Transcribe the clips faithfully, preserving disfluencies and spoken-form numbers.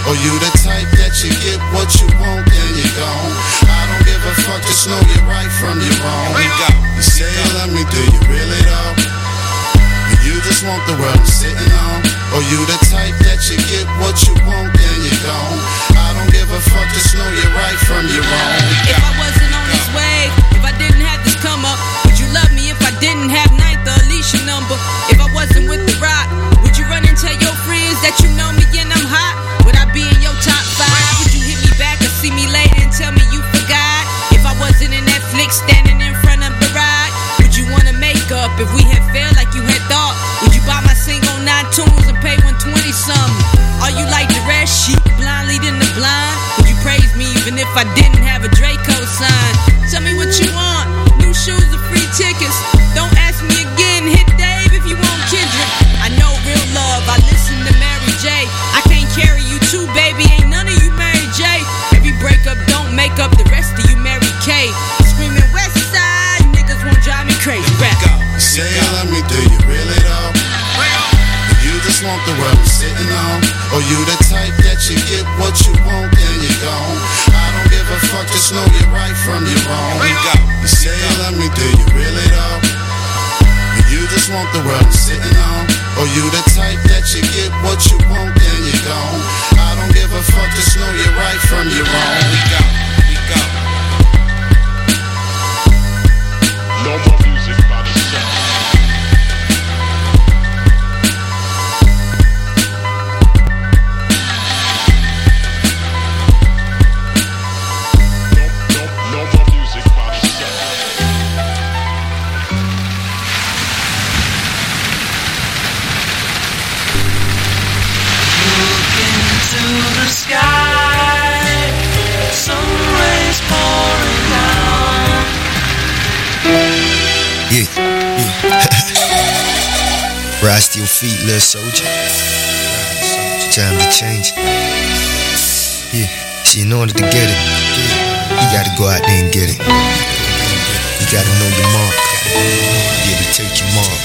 Or you the type that you get what you want, then you gone. I don't give a fuck, just know you're right from your wrong. You say you love me, do you really though? Or you just want the world I'm sitting on? Or you the type that you get what you want, then you gone. I don't give a fuck, just know you're right from your wrong. If I wasn't on this wave, if I didn't have this come up, would you love me if I didn't have Ninth or Alicia number? If I wasn't with the rock, would you run and tell your friends that you know me and I'm hot? Would I be in your top five? Would you hit me back or see me later and tell me you forgot? If I wasn't in Netflix standing in front of the ride, would you wanna make up? If we had failed like you had thought, would you buy my single on iTunes and pay one twenty something? Are you like the rest, sheep blind leading the blind? Would you praise me even if I didn't have a Draco sign? Tell me what you want, new shoes or free tickets. Don't ask me again, hit Dave if you want Kendrick. I know real love, I listen to Mary J. I can't carry you too, baby, ain't none of you Mary J. Every breakup don't make up the rest of you Mary K. Screaming West Side, niggas won't drive me crazy. Rap. You say you love me, do you really though? Or you just want the world I'm sitting on? Or you the type that you get what you want, then you gone. I don't give a fuck, just know you're right from your wrong. You say you love me, do you really though? Or you just want the world I'm sitting on? Or you the type that you get what you want, then you gone. I don't give a fuck, just know you're right from your wrong. We go, we go. No more music by the sound. Rise to your feet, little soldier. Time to change. Yeah, see, in order to get it, you gotta go out there and get it. You gotta know your mark. Be able to take your mark.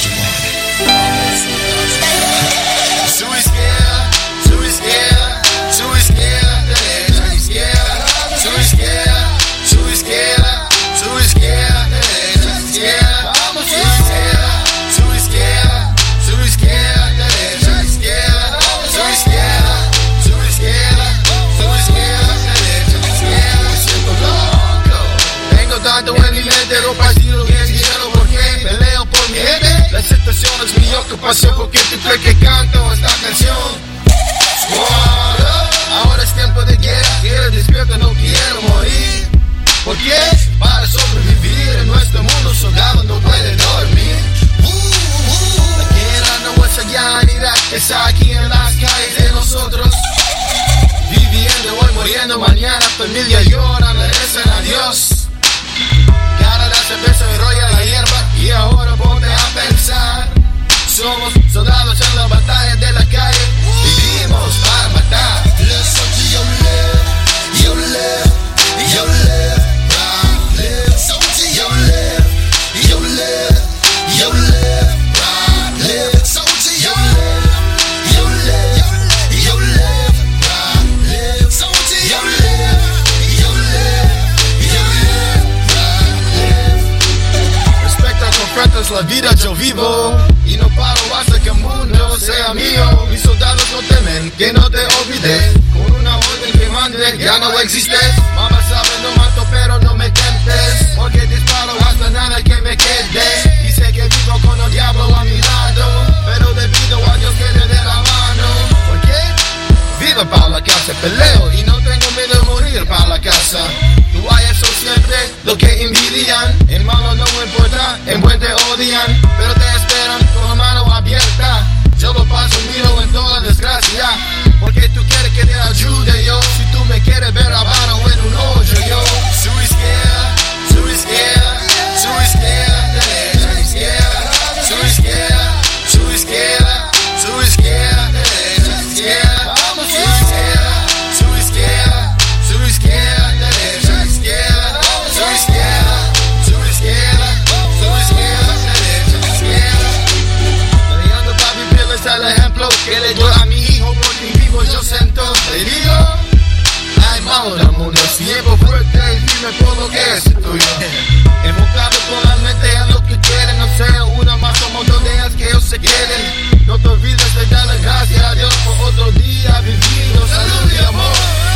So we scared, so we scared, so we scared, so we scared, so we scared, so we scared, so we scared, so we scared. Tanto en mi mente, ropa estilo bien dinero porque peleo por mi gente. La situación es mi ocupación porque te fue que canto esta canción. Wow, ahora es tiempo de guerra, quiero despierto, no quiero morir. ¿Por qué? Para sobrevivir en nuestro mundo soldado no puede dormir. La guerra no es allá en Irak, es aquí en las calles de nosotros. Viviendo hoy, muriendo mañana, familia llora, le rezan a Dios. Cara la cerveza y rolla la hierba y ahora ponte a pensar. Somos soldados en la batalla de la calle, vivimos para matar. Live soldier, yo live, yo live, yo live, right, live soldier, yo live, yo live, yo live, right, live soldier, yo live, yo live, yo live, right, live soldier, yo live, yo live, yo live. Respecto a confrontas la vida yo vivo y no paro hasta que el mundo sea mío. Mis soldados no temen que no te olvides. Con una orden que mande ya no existes. Mamá sabe no mato pero no me tentes, porque disparo hasta nada que me quede. Y sé que vivo con el diablo a mi lado, pero debido a Dios que le dé la mano. ¿Por qué? Vivo para la casa, peleo y no tengo miedo de morir para la casa. Tú hay eso siempre, lo que envidian. En malo no importa, en buen te odian, pero te esperan con la mano abierta. Yo lo paso, miro en toda desgracia, porque tú quieres que te ayude yo. Si tú me quieres ver abajo en un hoyo yo. So we scared, so we scared, so we scared, so we scared, so we scared, so we scared, so we scared, so we scared. El ejemplo que le doy a mi hijo porque vivo yo siento firme por lo que es tuyo. Enfocado totalmente a lo que quieren, no sea una más, somos dos de ellas que ellos se quieren. No te olvides de darle gracias a Dios por otro día vivido, salud y amor.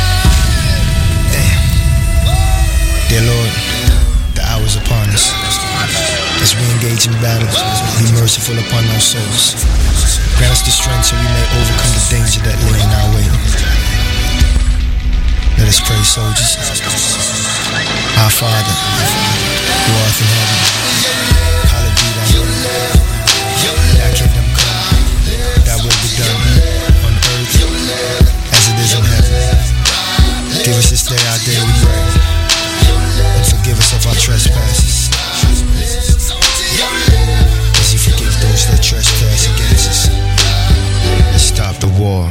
Dear Lord, the hour is upon us. As we engage in battle, be merciful upon our souls. Grant us the strength so we may overcome the danger that lay in our way. Let us pray, soldiers. Our Father, who art in heaven, hallowed be thy name. Thy kingdom come, thy will be done, on earth as it is in heaven. Give us this day our daily bread, and forgive us of our trespasses, as you forgive those that trespass against us. And stop the war.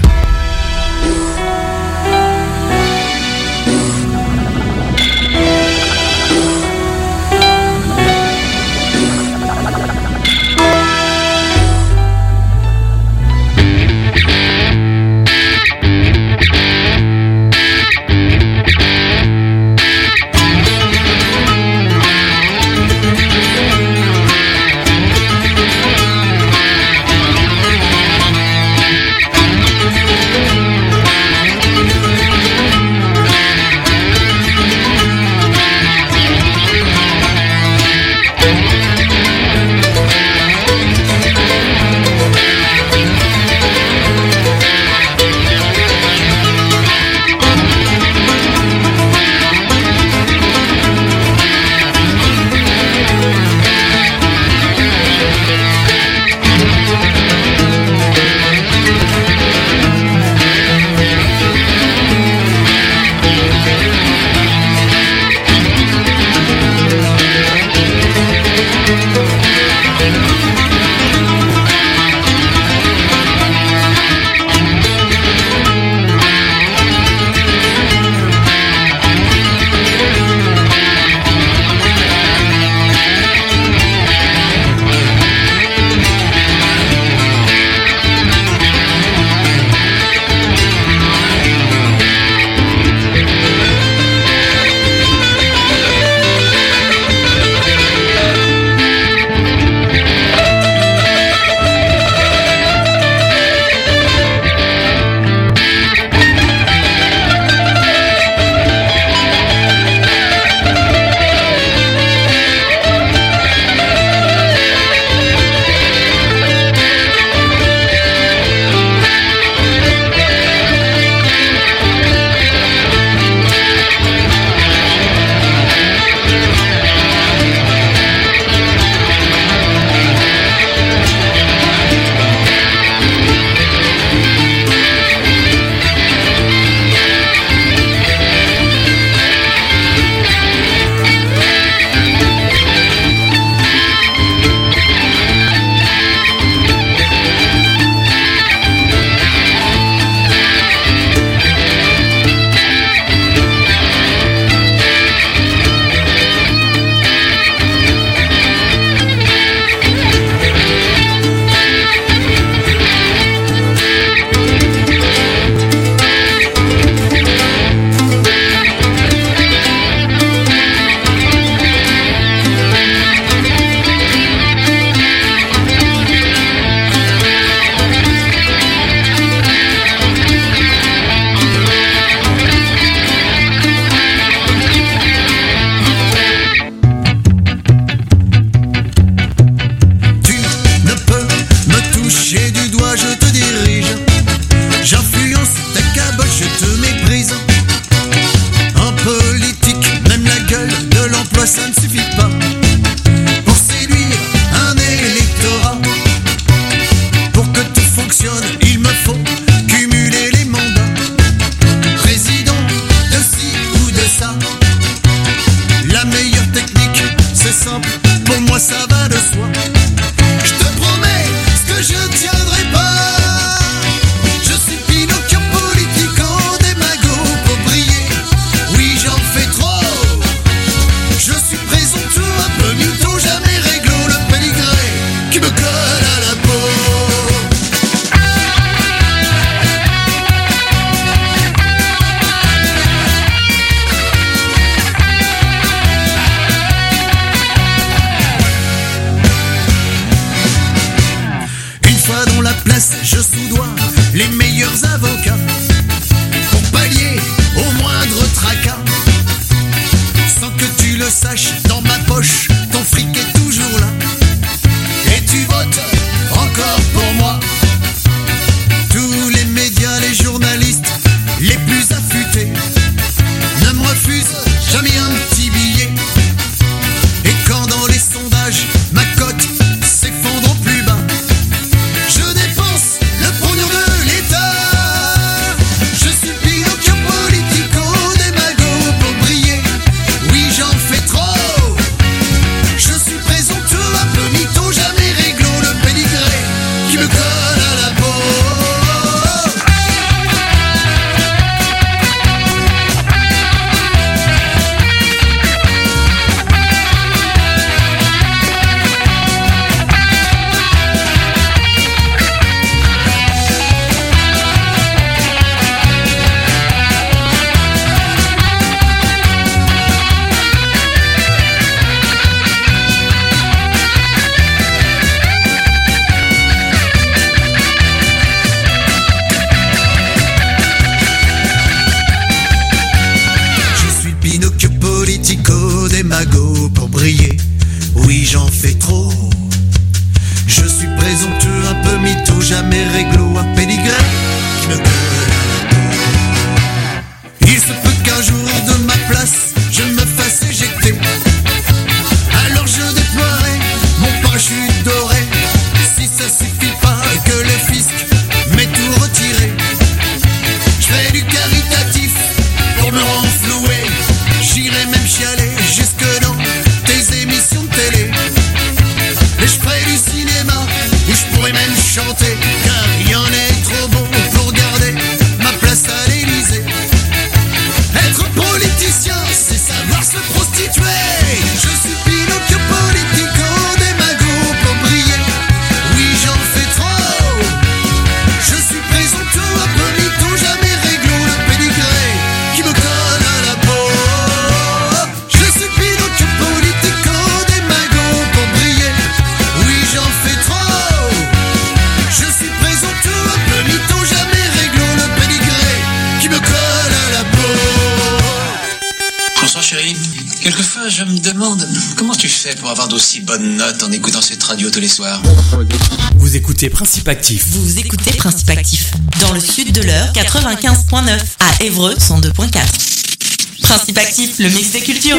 Il se peut qu'un jour de ma place je me fasse éjecter. Alors je déploierai mon parachute doré. Si ça suffit pas que le fisc m'ait tout retiré, je ferai du caritatif pour me renflouer. J'irai même chialer jusque dans tes émissions de télé. Et je ferai du cinéma où je pourrais même chanter, car il y en est trop beau pour garder ma place à l'Élysée. Être politicien, c'est savoir se prostituer. Je suis Pinocchio politico, démago pour briller. Oui, j'en fais trop. Je suis présomptueux, un peu mytho, jamais réglo, le pédigré qui me colle à la peau. Je suis Pinocchio politico, démago pour briller. Oui, j'en fais trop. Je suis présomptueux, un peu mytho, jamais réglo, le pédigré qui me colle à la peau. Bonsoir chérie, quelquefois je me demande comment tu fais pour avoir d'aussi bonnes notes en écoutant cette radio tous les soirs. Vous écoutez Principe Actif. Vous écoutez Principe Actif, dans le sud de l'heure, quatre-vingt-quinze virgule neuf, à Évreux, cent deux virgule quatre. Principe Actif, le mix des cultures.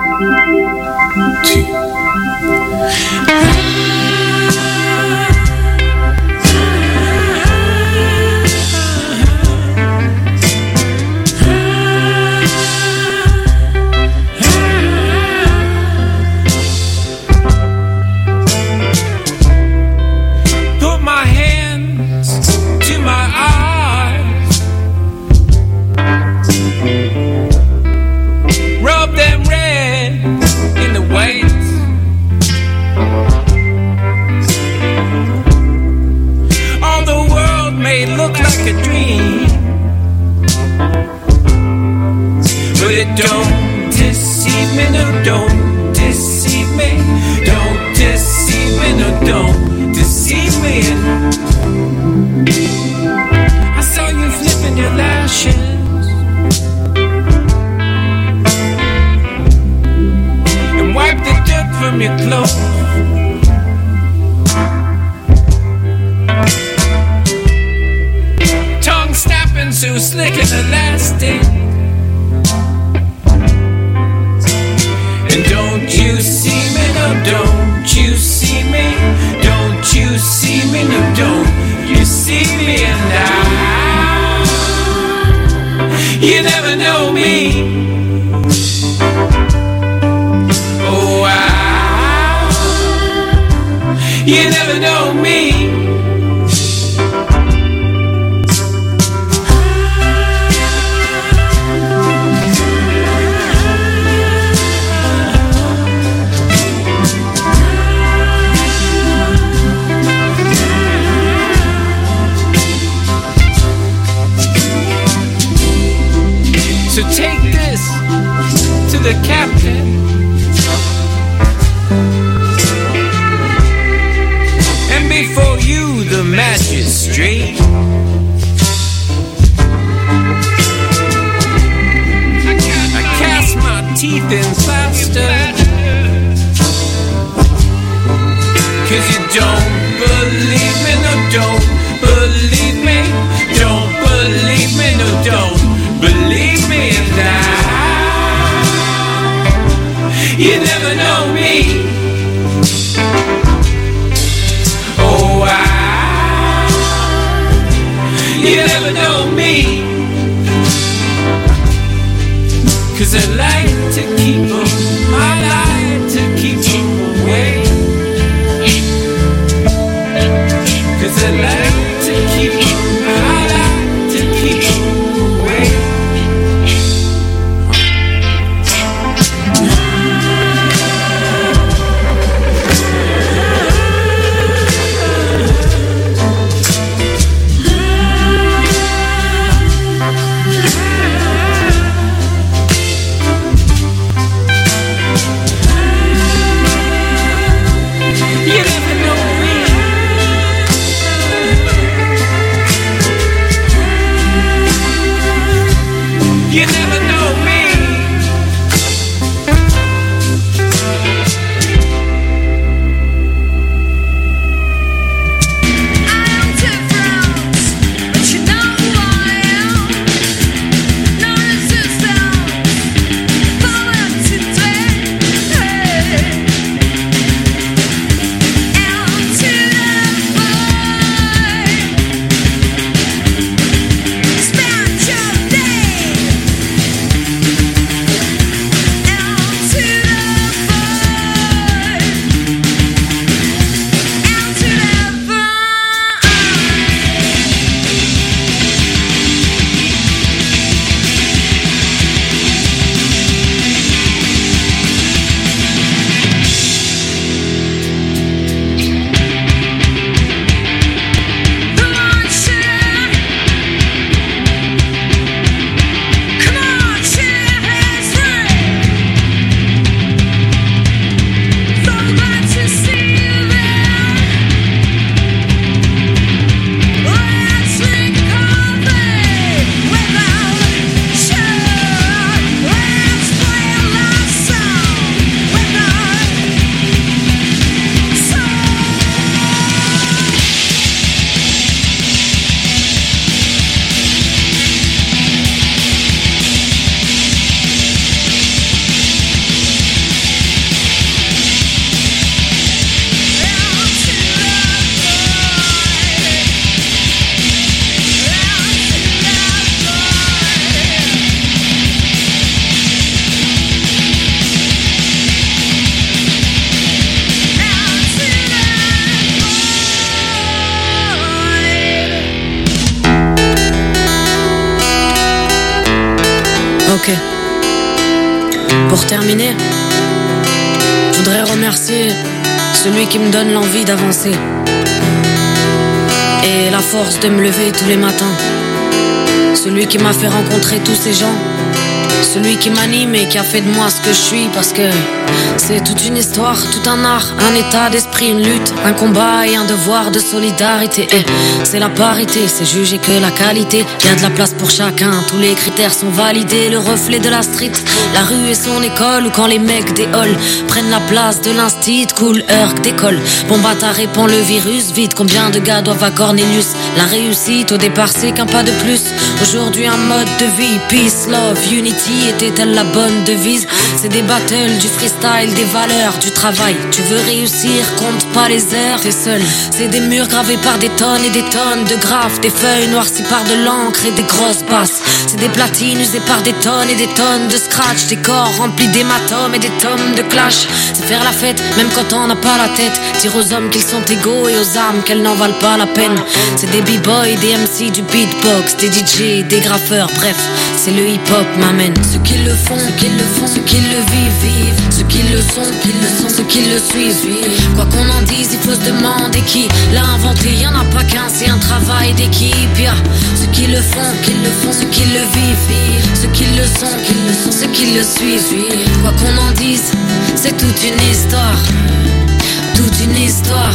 Put my hands to my eyes, rub them red in the white. All the world may look like a dream, but it don't deceive me, no, don't deceive me, don't deceive me, no, don't deceive me. I saw you flipping your lashes, and wipe the dirt from your clothes. Tongue snapping so slick and elastic. And don't you see me, no, don't you see me, don't you see me, no, don't you see me, and I, you never know me, oh I, you never know me. So take this to the captain, and before you the magistrate, I cast my teeth in plaster, 'cause you don't believe me, no, don't believe me, don't believe me, no, don't believe me, and I, you never know me, oh I, you never know me, 'cause I like to keep them, I like to keep them away, 'cause I like to keep them, I like to keep them away. You never know me. Ok. Pour terminer, je voudrais remercier celui qui me donne l'envie d'avancer et la force de me lever tous les matins. Celui qui m'a fait rencontrer tous ces gens. Celui qui m'anime et qui a fait de moi ce que je suis. Parce que c'est toute une histoire, tout un art, un état d'esprit, une lutte, un combat et un devoir de solidarité. Et c'est la parité, c'est juger que la qualité. Y a de la place pour chacun, tous les critères sont validés. Le reflet de la street, la rue et son école. Ou quand les mecs des halls prennent la place de l'instit, cool, Urk d'école. Bon bah t'as répand le virus, vite combien de gars doivent à Cornelius. La réussite au départ c'est qu'un pas de plus. Aujourd'hui un mode de vie, peace, love, unity. Était-elle la bonne devise? C'est des battles, du freestyle, des valeurs, du travail. Tu veux réussir, compte pas les heures, t'es seul. C'est des murs gravés par des tonnes et des tonnes de graphes, des feuilles noircies par de l'encre et des grosses basses. C'est des platines usées par des tonnes et des tonnes de scratch, des corps remplis d'hématomes et des tomes de clash. C'est faire la fête, même quand on n'a pas la tête. Dire aux hommes qu'ils sont égaux et aux âmes qu'elles n'en valent pas la peine. C'est des b-boys, des M C, du beatbox, des D J, des graffeurs, bref, c'est le hip-hop m'amène. Ceux qui le font, ceux qui le font, ceux qui le vivent, vivent. Ceux qui le sont, qui le sont, ceux qui le suivent, suivent. Quoi qu'on en dise, il faut se demander qui l'a inventé. Y'en a pas qu'un, c'est un travail d'équipe. Y'a ceux qui le font, qui le font, ceux qui le vivent, vivent. Ceux qui le sont, qui le sont, ceux qui le suivent, suivent. Quoi qu'on en dise, c'est toute une histoire, toute une histoire.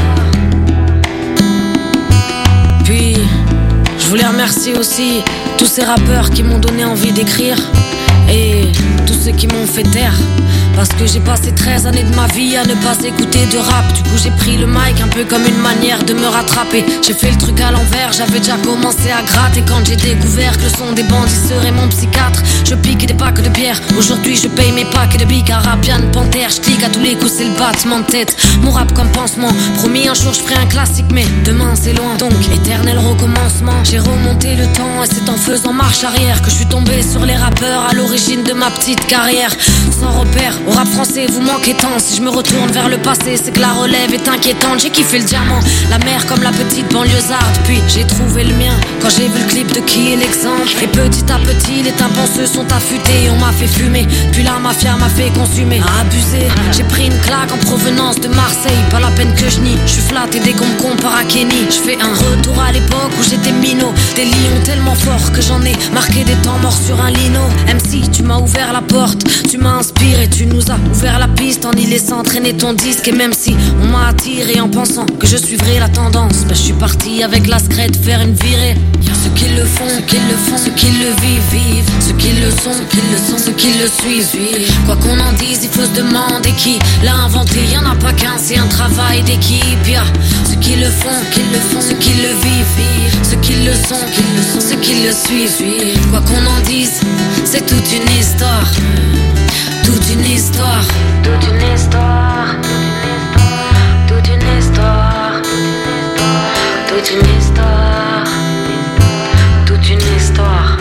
Puis je voulais remercier aussi tous ces rappeurs qui m'ont donné envie d'écrire et tous ceux qui m'ont fait taire. Parce que j'ai passé treize années de ma vie à ne pas écouter de rap. Du coup j'ai pris le mic un peu comme une manière de me rattraper. J'ai fait le truc à l'envers, j'avais déjà commencé à gratter. Quand j'ai découvert que le son des bandits serait mon psychiatre, je pique des packs de bière. Aujourd'hui je paye mes packs de bic. Arabian, panthère, je clique à tous les coups, c'est le battement de tête. Mon rap comme pansement, promis un jour je ferai un classique. Mais demain c'est loin, donc éternel recommencement. J'ai remonté le temps et c'est en faisant marche arrière que je suis tombé sur les rappeurs à l'origine de ma petite carrière. Sans repère, au rap français vous manquez tant. Si je me retourne vers le passé, c'est que la relève est inquiétante. J'ai kiffé le diamant, la mer comme la petite banlieusarde. Puis j'ai trouvé le mien quand j'ai vu le clip de Qui est l'exemple. Et petit à petit les tympanseux sont affûtés. On m'a fait fumer, puis la mafia m'a fait consumer. Abusé, j'ai pris une claque en provenance de Marseille. Pas la peine que je nie, je suis flatté dès qu'on me compare à Kenny. Je fais un retour à l'époque où j'étais minot. Des lions tellement forts que j'en ai marqué des temps morts sur un lino. M C, tu m'as ouvert la porte, tu m'as inspiré, tu nous as ouvert la piste en y laissant traîner ton disque. Et même si on m'a attiré en pensant que je suivrais la tendance, bah je suis parti avec la scred faire une virée. Y'a ceux qui le font, ceux qui le font, ceux qui le vivent, vivent. Ceux qui le sont, qui le sont, ceux qui le suivent, suivent. Quoi qu'on en dise, il faut se demander qui l'a inventé. Y'en a pas qu'un, c'est un travail d'équipe. Y'a ceux qui le font, qui le font, ceux qui le vivent, vivent. Ceux qui le sont, qui le sont, ceux qui le suivent, suivent. Quoi qu'on en dise, c'est toute une histoire, toute une histoire, toute une histoire, toute une histoire, toute une histoire, toute une histoire.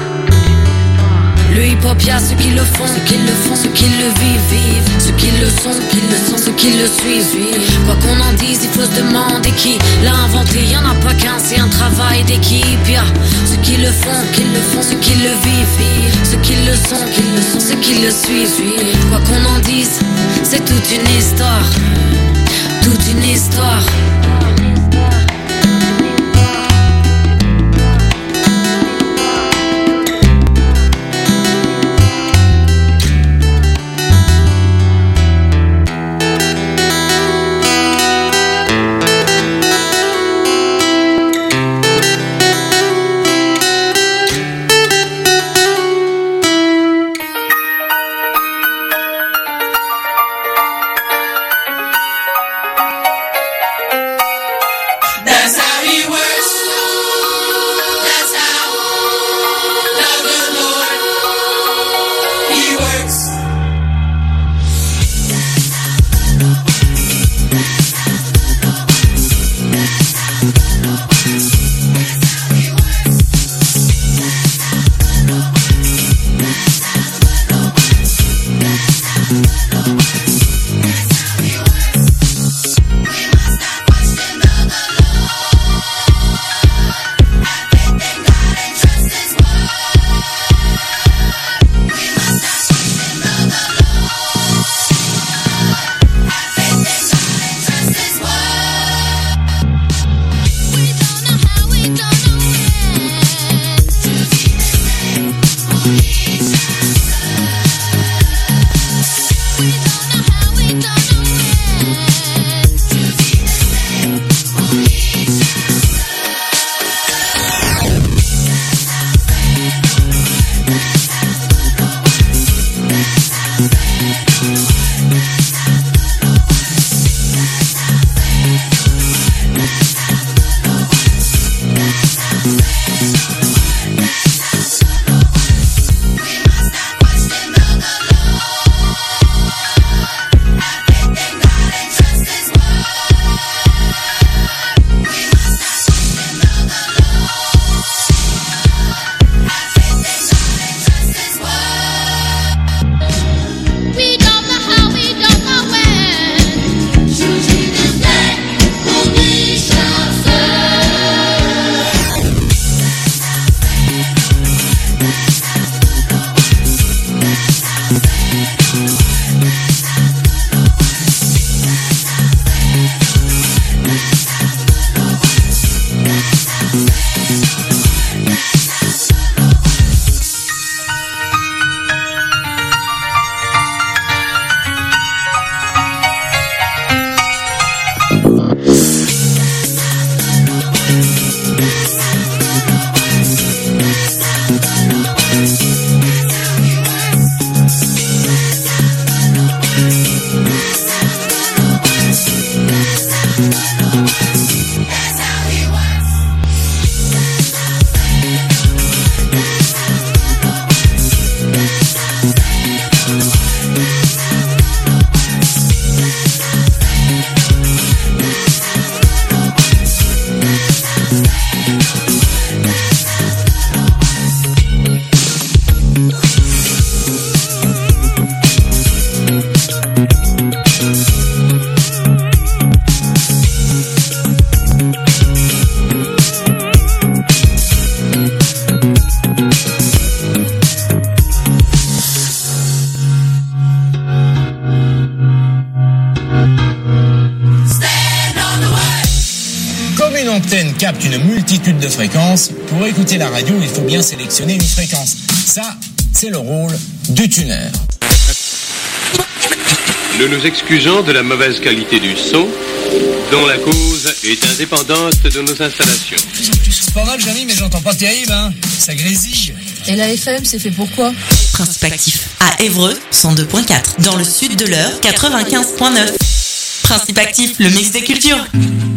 Le hip-hop, y'a ceux qui le font, ceux qui le font, ceux qui le vivent, vivent. Ceux qui le sont, qui le sont, ceux qui le suivent, suivent. Quoi qu'on en dise, il faut se demander qui l'a inventé. Y'en a pas qu'un, c'est un travail d'équipe. Y'a ceux qui le font, qui le font, ceux qui le vivent, vivent. Ceux qui le sont, qui le sont, ceux qui le suivent, suivent. Quoi qu'on en dise, c'est toute une histoire, toute une histoire. capte une multitude de fréquences. Pour écouter la radio, il faut bien sélectionner une fréquence. Ça, c'est le rôle du tuner. Nous nous excusons de la mauvaise qualité du son, dont la cause est indépendante de nos installations. C'est pas mal, Jamy, mais j'entends pas terrible, hein. Ça grésille. Et la F M, c'est fait pour quoi? Principe actif à Évreux, cent deux point quatre. Dans le sud de l'Eure, quatre-vingt-quinze point neuf. Principe actif, le mix des cultures.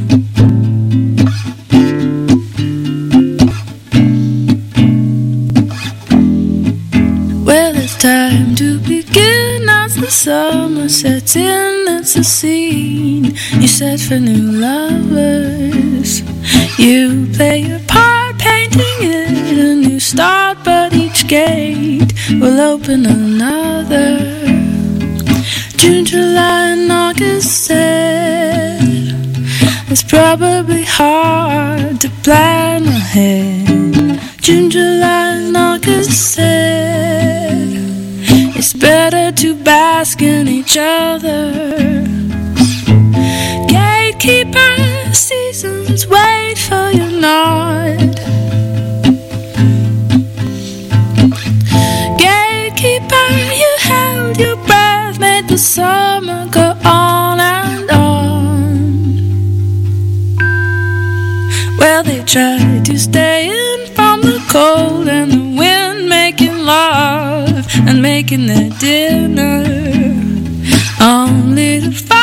Well, it's time to begin as the summer sets in. It's a scene you set for new lovers. You play your part, painting it a new start, but each gate will open another. June, July, and August said it's probably hard to plan ahead. June, July, and August said it's better to bask in each other. Gatekeeper, seasons wait for your nod. Gatekeeper, you held your breath, made the summer go on and on. Well, they tried to stay in from the cold and the wind, making love and making their dinner, only to find